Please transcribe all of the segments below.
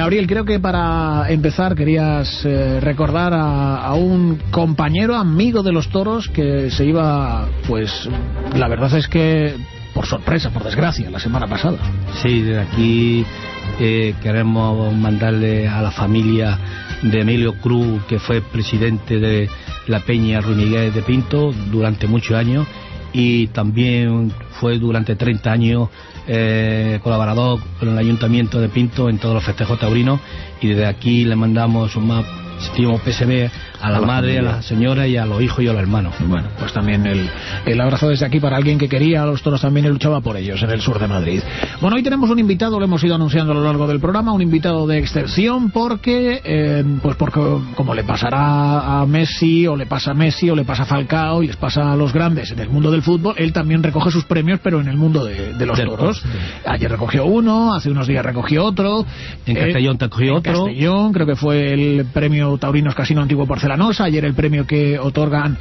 Gabriel, creo que para empezar querías recordar a un compañero, amigo de los toros, que se iba, pues la verdad es que por sorpresa, por desgracia, la semana pasada. Sí, desde aquí queremos mandarle a la familia de Emilio Cruz, que fue presidente de la Peña Ruy Miguel de Pinto durante muchos años, y también fue durante 30 años colaborador con el Ayuntamiento de Pinto en todos los festejos taurinos, y desde aquí le mandamos un más sentido pésame a la madre, familia, a la señora y a los hijos y a los hermanos. Bueno, pues también el abrazo desde aquí para alguien que quería a los toros también y luchaba por ellos en el sur de Madrid. Bueno, hoy tenemos un invitado, lo hemos ido anunciando a lo largo del programa, un invitado de excepción porque como le pasará a Messi, o le pasa a Messi, o le pasa a Falcao y les pasa a los grandes en el mundo del fútbol, él también recoge sus premios, pero en el mundo de los toros. Ayer recogió uno, hace unos días recogió otro. En Castellón recogió otro. En Castellón, creo que fue el premio Taurinos Casino Antiguo Porcelanosa, ayer el premio que otorgan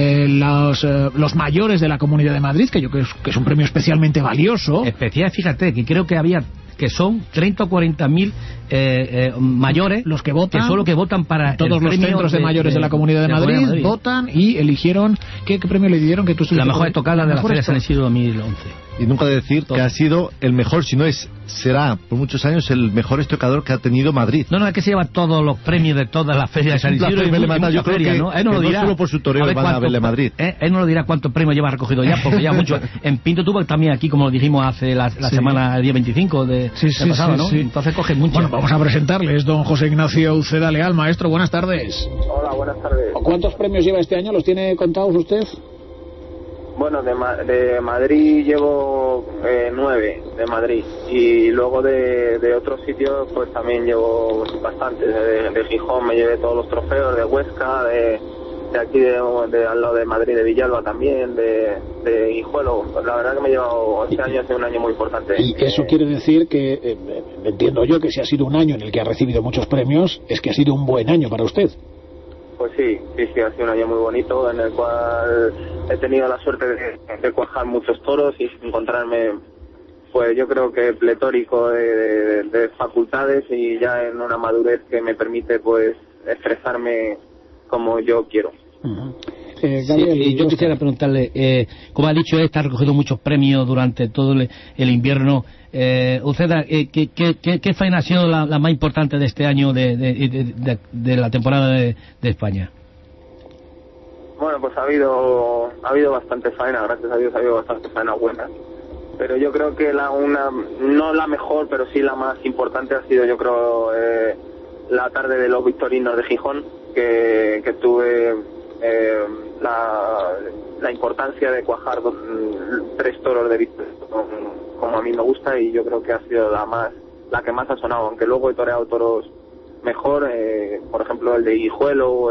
los mayores de la Comunidad de Madrid, que yo creo que es un premio especialmente valioso. Especial, fíjate, que creo que había, que son 30 o 40.000 mayores los que votan, que son los que votan para todos los centros de mayores de la Comunidad de Madrid, votan y eligieron ¿qué premio le dieron? Que tú la mejor estocada de la Feria de San Isidro 2011. Y nunca decir que ha sido el mejor, si no será por muchos años el mejor estocador que ha tenido Madrid. No, es que se lleva todos los premios de toda la Feria de San Isidro y yo creo que ¿no? Él no lo dirá. No solo por su toreo van a verle Madrid. Él no lo dirá cuántos premios lleva recogido ya, porque ya mucho. En Pinto tuvo también aquí, como lo dijimos hace la semana, el día 25 de pasado, ¿no? Entonces coge mucho. Bueno, vamos a presentarles don José Ignacio Uceda Leal. Maestro, buenas tardes. Hola, buenas tardes. ¿Cuántos premios lleva este año? ¿Los tiene contados usted? Bueno, de Madrid llevo 9, de Madrid, y luego de otros sitios pues también llevo bastantes. De Gijón me llevé todos los trofeos, de Huesca, de aquí de al lado de Madrid, de Villalba también, de Guijuelo. Pues la verdad que me he llevado 8 años, es un año muy importante. Y eso quiere decir que, entiendo yo que si ha sido un año en el que ha recibido muchos premios, es que ha sido un buen año para usted. Pues sí, ha sido un año muy bonito en el cual he tenido la suerte de cuajar muchos toros y encontrarme, pues yo creo que pletórico de facultades y ya en una madurez que me permite pues expresarme como yo quiero. Gabriel, sí, yo quisiera preguntarle, como ha dicho, está recogido muchos premios durante todo el invierno. Uceda, ¿qué faena ha sido la más importante de este año de la temporada de España? Bueno, pues ha habido bastante faena, gracias a Dios ha habido bastante faena buena. Pero yo creo que no la mejor, pero sí la más importante ha sido, yo creo, la tarde de los victorinos de Gijón, que tuve la importancia de cuajar 3 toros de victoria como a mí me gusta, y yo creo que ha sido la que más ha sonado, aunque luego he toreado toros mejor, por ejemplo el de Guijuelo o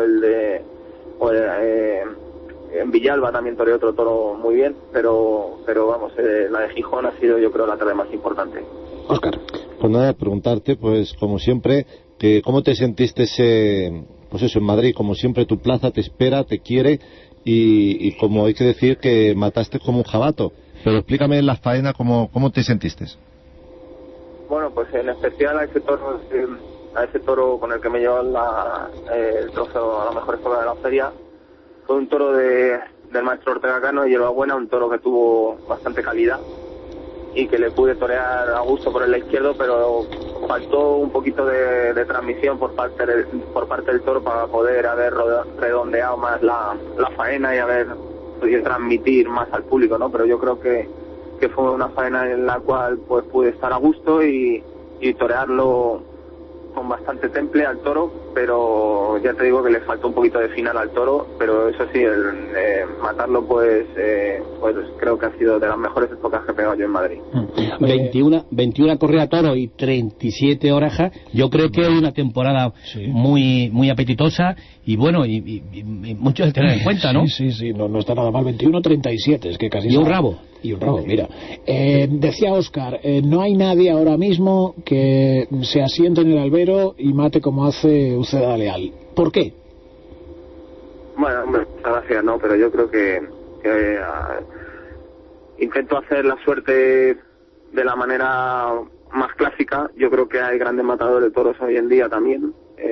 en Villalba también toreé otro toro muy bien, pero vamos, la de Gijón ha sido yo creo la tarde más importante. Óscar. Pues nada, preguntarte, pues como siempre, que cómo te sentiste pues eso, en Madrid. Como siempre tu plaza te espera, te quiere, y como hay que decir que mataste como un jabato. Pero explícame en la faena cómo te sentiste. Bueno, pues en especial a ese toro con el que me llevó el trofeo a la mejor escuela de la feria. Fue un toro del maestro Ortega Cano y Hierbabuena, un toro que tuvo bastante calidad y que le pude torear a gusto por el lado izquierdo, pero faltó un poquito de transmisión por parte del toro para poder haber redondeado más la faena y haber podido transmitir más al público, ¿no? Pero yo creo que fue una faena en la cual pues pude estar a gusto y torearlo con bastante temple al toro, pero ya te digo que le faltó un poquito de final al toro, pero eso sí, matarlo pues creo que ha sido de las mejores épocas que he pegado yo en Madrid. 21 correa toro y 37 orejas, yo creo que es una temporada muy muy apetitosa y bueno, y mucho de tener en cuenta, ¿no? Sí, no está nada mal. 21-37, es que casi... Y un rabo, mira. Decía Óscar, no hay nadie ahora mismo que se asiente en el albero y mate como hace Uceda Leal. ¿Por qué? Bueno, hombre, gracias, ¿no? Pero yo creo que intento hacer la suerte de la manera más clásica. Yo creo que hay grandes matadores de toros hoy en día también,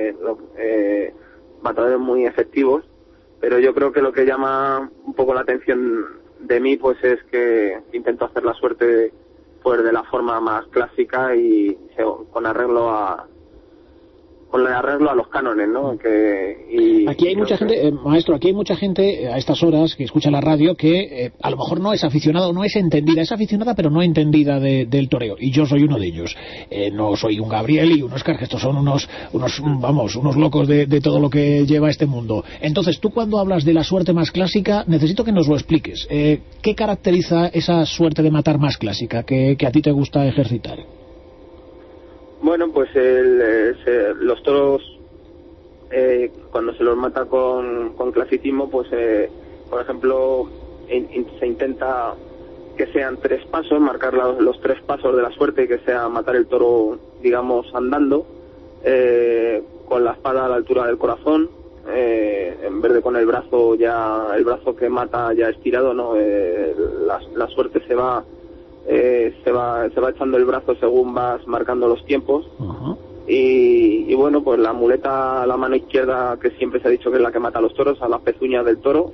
matadores muy efectivos, pero yo creo que lo que llama un poco la atención de mí pues es que intento hacer la suerte pues de la forma más clásica y con arreglo a los cánones, ¿no? Aquí hay mucha gente, maestro, aquí hay mucha gente a estas horas que escucha la radio que a lo mejor no es aficionado, no es entendida, es aficionada pero no entendida del toreo, y yo soy uno de ellos. No soy un Gabriel y un Óscar, que estos son unos locos de todo lo que lleva este mundo. Entonces, tú cuando hablas de la suerte más clásica, necesito que nos lo expliques. ¿Qué caracteriza esa suerte de matar más clásica que a ti te gusta ejercitar? Bueno, pues los toros, cuando se los mata con clasicismo, pues por ejemplo se intenta que sean 3 pasos, marcar los 3 pasos de la suerte, y que sea matar el toro, digamos, andando, con la espada a la altura del corazón, en vez de con el brazo que mata ya estirado, ¿no? La suerte se va echando el brazo según vas marcando los tiempos. Uh-huh. Y bueno, pues la muleta a la mano izquierda, que siempre se ha dicho que es la que mata a los toros, a las pezuñas del toro,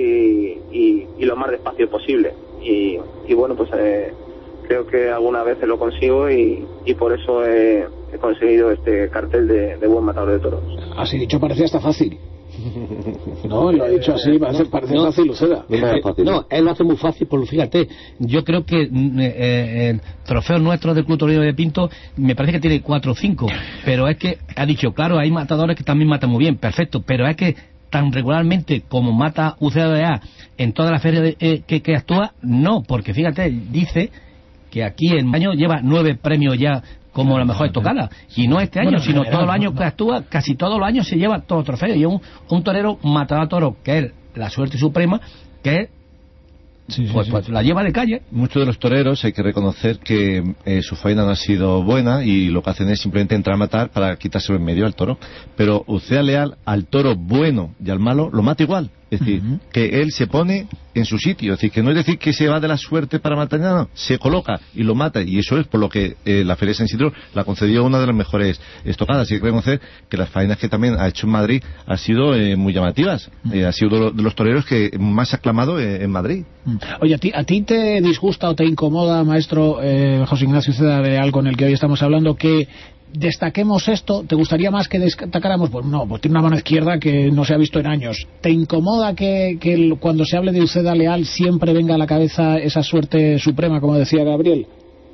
y lo más despacio posible. Y bueno, pues creo que alguna vez lo consigo, y por eso he conseguido este cartel de buen matador de toros. Así dicho parece hasta fácil. No, lo ha dicho así, parece fácil, Uceda. No, él lo hace muy fácil, porque fíjate, yo creo que el trofeo nuestro del Club Torero de Pinto me parece que tiene 4 o 5, pero es que ha dicho, claro, hay matadores que también matan muy bien, perfecto, pero es que tan regularmente como mata Uceda en toda la feria que actúa, no, porque fíjate, dice que aquí en año lleva 9 premios ya como la mejor estocada, y no este año, sino todos los años que actúa, casi todos los años se lleva todos los trofeos, y es un torero matador a toro, que es la suerte suprema, que es pues la lleva de calle. Muchos de los toreros hay que reconocer que su faena no ha sido buena, y lo que hacen es simplemente entrar a matar para quitárselo en medio al toro, pero Uceda Leal al toro bueno y al malo lo mata igual. Es decir, que él se pone en su sitio, es decir, que no es decir que se va de la suerte para matar, no, se coloca y lo mata, y eso es por lo que la Feria de San Isidro la concedió una de las mejores estocadas. Y hay que reconocer que las faenas que también ha hecho en Madrid han sido muy llamativas, ha sido de los toreros que más aclamado en Madrid. Oye, ¿a ti te disgusta o te incomoda, maestro José Ignacio Uceda Leal, con el que hoy estamos hablando, que destaquemos esto? ¿Te gustaría más que destacáramos? Pues no, pues tiene una mano izquierda que no se ha visto en años. ¿Te incomoda que cuando se hable de Uceda Leal siempre venga a la cabeza esa suerte suprema, como decía Gabriel?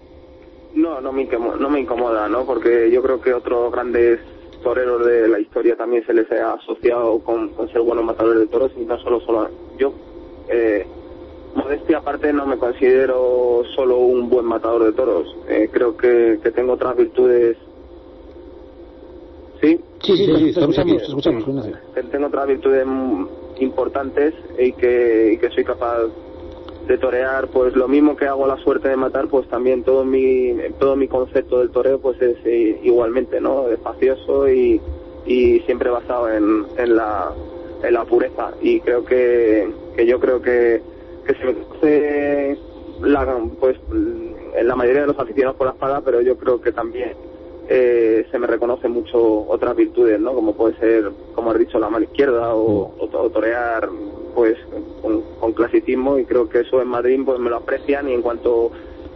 No me incomoda, ¿no? Porque yo creo que otros grandes toreros de la historia también se les ha asociado con ser buenos matadores de toros, y no solo yo. Modestia aparte, no me considero solo un buen matador de toros. Creo que tengo otras virtudes. ¿Sí? Sí, estamos aquí, escuchamos. Tengo otras virtudes importantes, y que soy capaz de torear, pues lo mismo que hago la suerte de matar, pues también todo mi concepto del toreo pues es igualmente, ¿no? Espacioso y siempre basado en la pureza. Y creo que se me conoce pues en la mayoría de los aficionados por la espada, pero yo creo que también se me reconoce mucho otras virtudes, ¿no? Como puede ser, como has dicho, la mano izquierda o torear pues con clasicismo, y creo que eso en Madrid pues me lo aprecian, y en cuanto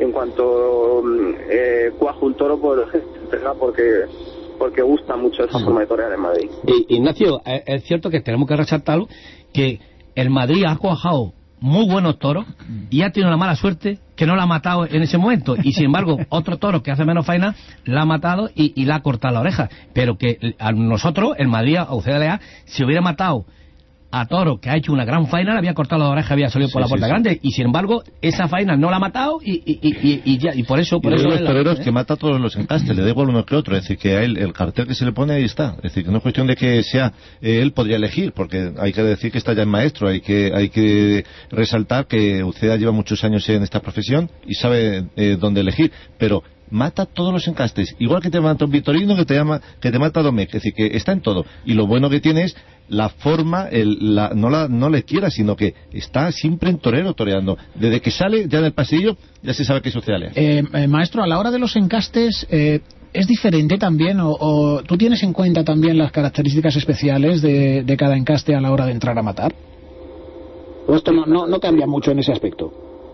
cuajo un toro pues porque gusta mucho esa forma de torear en Madrid. Ignacio, es cierto que tenemos que resaltarlo, que el Madrid ha cuajado muy buenos toros y ha tenido la mala suerte que no la ha matado en ese momento, y sin embargo otro toro que hace menos faena la ha matado y la ha cortado la oreja, pero que a nosotros, el Madrid, a Uceda Leal, si hubiera matado a toro que ha hecho una gran faena, le había cortado la oreja, había salido por la puerta grande, y sin embargo esa faena no la ha matado y por eso los toreros que mata a todos los encastes, le da igual uno que otro, es decir, que a él el cartel que se le pone ahí está, es decir, que no es cuestión de que sea él podría elegir, porque hay que decir que está ya en maestro, hay que resaltar que Uceda lleva muchos años en esta profesión y sabe dónde elegir, pero mata todos los encastes, igual que te mata un Vitorino, que te mata Domecq, es decir, que está en todo, y lo bueno que tiene es la forma, no le quiera, sino que está siempre en torero toreando. Desde que sale ya del pasillo, ya se sabe que es social. Maestro, a la hora de los encastes, ¿es diferente también o tú tienes en cuenta también las características especiales de cada encaste a la hora de entrar a matar? ¿O esto no cambia mucho en ese aspecto?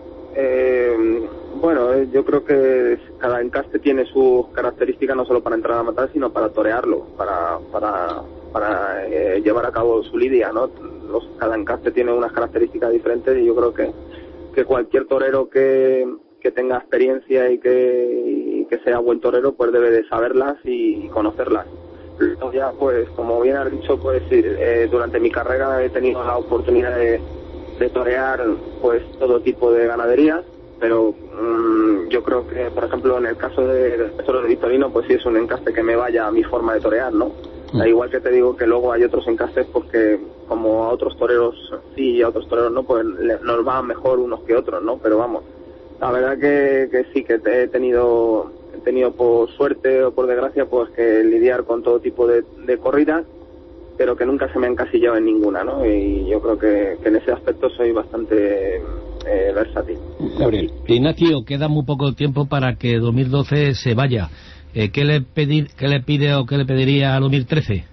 Bueno, yo creo que cada encaste tiene sus características no solo para entrar a matar, sino para torearlo, para llevar a cabo su lidia, ¿no? Cada encaste tiene unas características diferentes y yo creo que cualquier torero que tenga experiencia y que sea buen torero, pues debe de saberlas y conocerlas. Entonces ya, pues, como bien has dicho, pues durante mi carrera he tenido la oportunidad de torear pues todo tipo de ganaderías, pero yo creo que, por ejemplo, en el caso del toro de Victorino, pues sí es un encaste que me vaya a mi forma de torear, ¿no? Da igual que te digo que luego hay otros encastes porque como a otros toreros sí y a otros toreros no, pues nos van mejor unos que otros, ¿no? Pero vamos, la verdad que sí que he tenido por suerte o por desgracia pues que lidiar con todo tipo de corridas, pero que nunca se me ha encasillado en ninguna, ¿no? Y yo creo que en ese aspecto soy bastante versátil. Gabriel. Ignacio, queda muy poco tiempo para que 2012 se vaya. ¿Qué le pide o qué le pediría a 2013?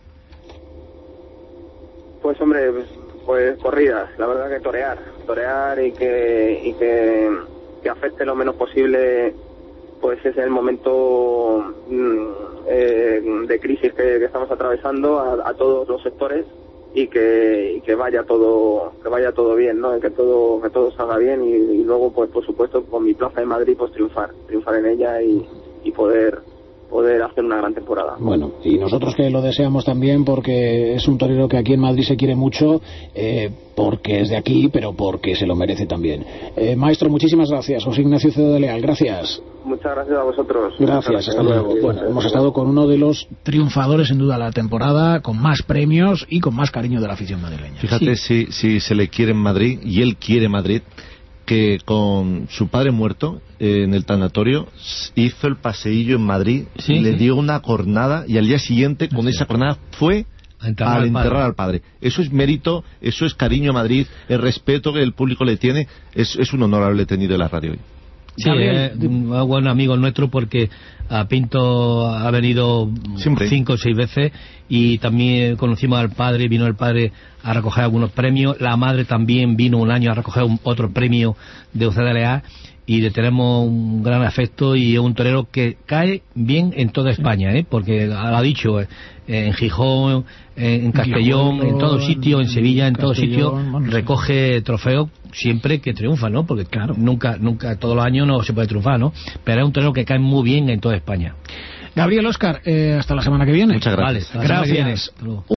Pues hombre, pues corridas, la verdad que torear y que afecte lo menos posible, pues es el momento de crisis que estamos atravesando a todos los sectores y que vaya todo bien, ¿no? Que todo salga bien y luego pues por supuesto con mi plaza en Madrid pues triunfar en ella y poder hacer una gran temporada. Bueno, y nosotros que lo deseamos también porque es un torero que aquí en Madrid se quiere mucho, porque es de aquí, pero porque se lo merece también. Maestro, muchísimas gracias. José Ignacio Cedo de Leal, gracias. Muchas gracias a vosotros. Gracias, hasta luego. Bueno, hemos estado con uno de los triunfadores sin duda de la temporada, con más premios y con más cariño de la afición madrileña. Fíjate si se le quiere en Madrid, y él quiere Madrid, que con su padre muerto en el tanatorio hizo el paseillo en Madrid, le dio una cornada y al día siguiente con esa cornada fue a enterrar al padre. Eso es mérito, eso es cariño a Madrid, el respeto que el público le tiene, es un honor haberle tenido en la radio hoy. Sí, es un buen amigo nuestro porque a Pinto ha venido siempre 5 o 6 veces y también conocimos al padre, vino el padre a recoger algunos premios, la madre también vino un año a recoger otro premio de UCDLA y le tenemos un gran afecto y es un torero que cae bien en toda España, porque lo ha dicho, en Gijón, en Castellón, en todo sitio, en Sevilla, en todo sitio recoge trofeos siempre que triunfa, ¿no? Porque claro, nunca todos los años no se puede triunfar, ¿no? Pero es un torero que cae muy bien en toda España. Gabriel, Óscar, hasta la semana que viene. Muchas gracias. Vale, hasta la semana que viene. Gracias.